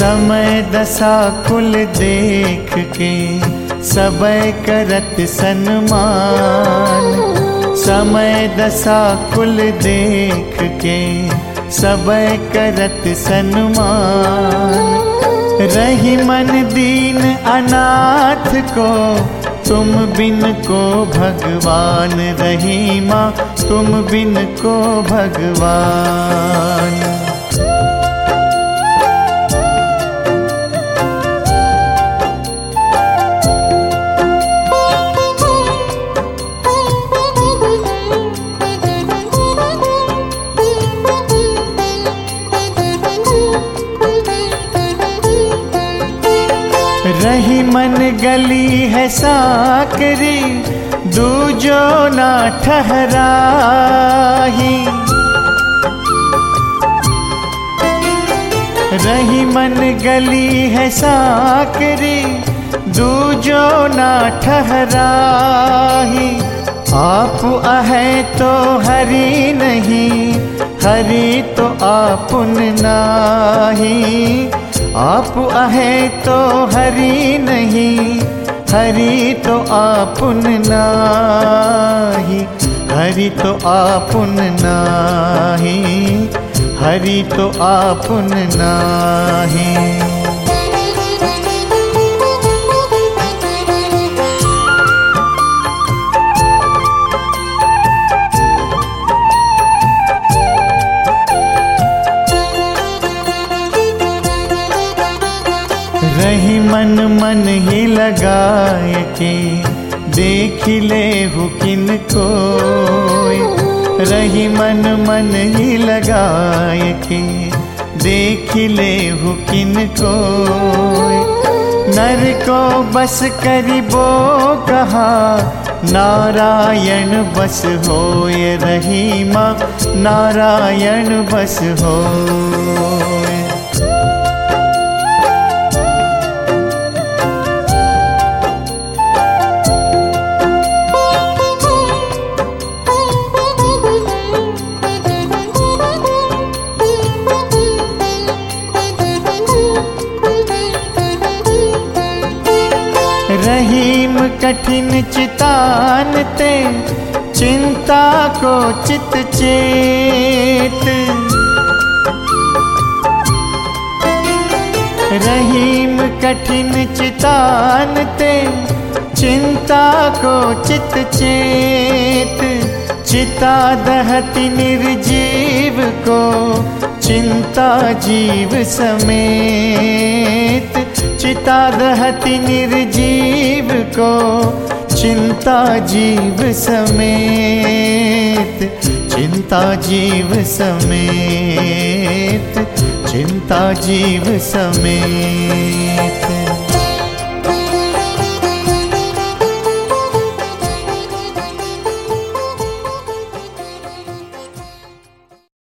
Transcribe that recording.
समय दशा कुल देख के सबय करत सन्मान। समय दशा कुल देख के सबय करत सन्मान। रही मन दीन अनाथ को तुम बिन को भगवान। रही माँ तुम बिन को भगवान। रही मन गली है साकरी दूजो ना ठहराही। रही मन गली है साकरी दूजो ना ठहराही। आप आहे तो हरि नहीं, हरि तो आपुन नाही। आप आहे तो हरि नहीं, हरि तो आपुन नाही। हरि तो आपुन नाही, हरि तो आपुन नाही। रही मन मन ही लगाए के देख ले हु किन कोय। रही मन मन ही लगाए के देख ले हु किन कोय। नर को बस करिबो कहा नारायण बस होय। रही माँ नारायण बस होय। रहीम कठिन चितान ते चिंता को चित चेत। रहीम कठिन चितान ते चिंता को चित चेत। चिता दहति निर्जीव को चिंता जीव समेत। चिता दहति निर्जीव को चिंता जीव समेत। चिंता जीव समेत, चिंता जीव समेत।